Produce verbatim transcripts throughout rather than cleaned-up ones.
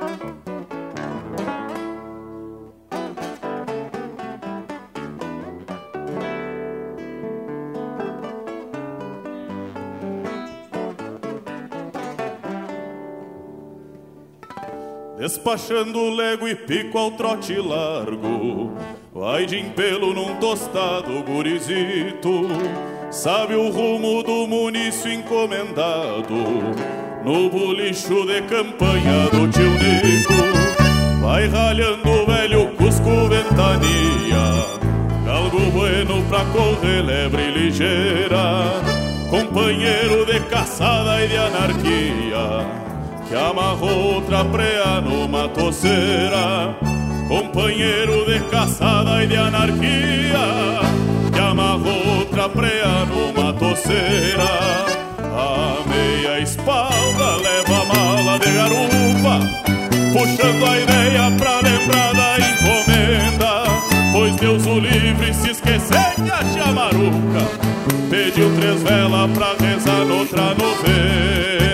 Despachando lego e pico ao trote largo, vai de empelo num tostado gurizito, sabe o rumo do munício encomendado, no bolicho de campanha do tio Nico. Vai ralhando o velho Cusco Ventania, galgo bueno pra correr lebre ligeira, companheiro de caçada e de anarquia, que amarrou outra preá numa toceira, companheiro de caçada e de anarquia, que amarrou outra preá numa toceira. A meia espalda leva a mala de garupa, puxando a ideia pra lembrar da encomenda, pois Deus o livre se esquecer que a tia Maruca pediu três velas pra rezar noutra novena.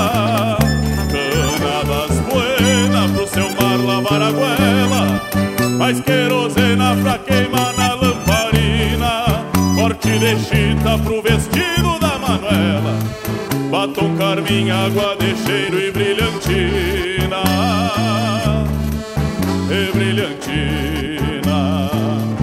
Pro seu mar lavar a goela, mais querosena pra queimar na lamparina, corte de chita pro vestido da Manuela, batom, carmim, água de cheiro e brilhantina, e brilhantina.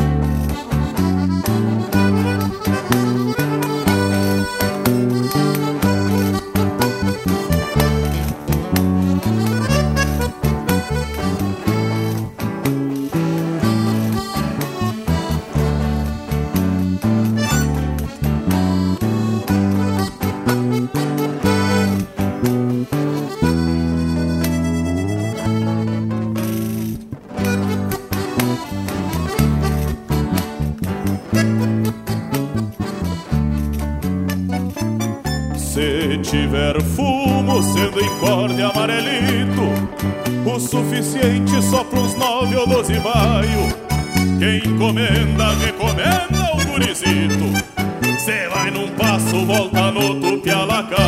Se tiver fumo sendo encorde amarelito, o suficiente só pros nove ou doze baio. Quem encomenda, recomenda o gurizito, cê vai num passo, volta no tupialacaio.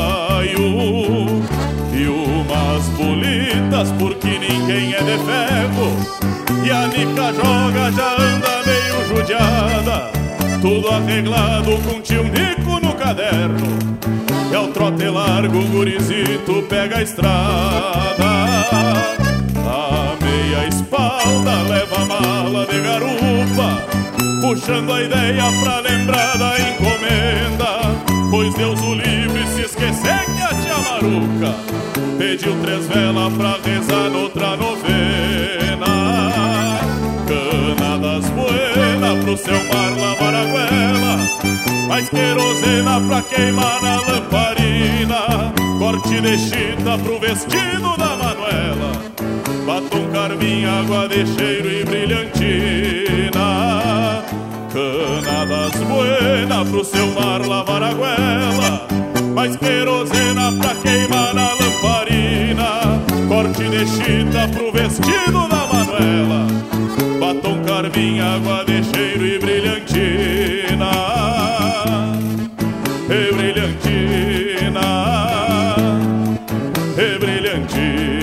E umas bolitas porque ninguém é de ferro, e a nica joga já anda meio judiada, tudo arreglado com tio Nico no caderno. E ao trote largo o gurizito pega a estrada, a meia espalda leva a mala de garupa, puxando a ideia pra lembrar da encomenda, pois Deus o livre se esquecer que a tia Maruca pediu três velas pra rezar noutra novena. Cana das buenas pro seu mar lavar a goela, mais querosena pra queimar na lamparina, corte de chita pro vestido da Manuela, batom, carmim, água de cheiro e brilhantina. Cana das buenas pro seu mar lavar a goela, mais querosena pra queimar na lamparina, corte de chita pro vestido da Manuela, batom, carmim, água de cheiro e brilhantina, e brilhantina, e brilhantina.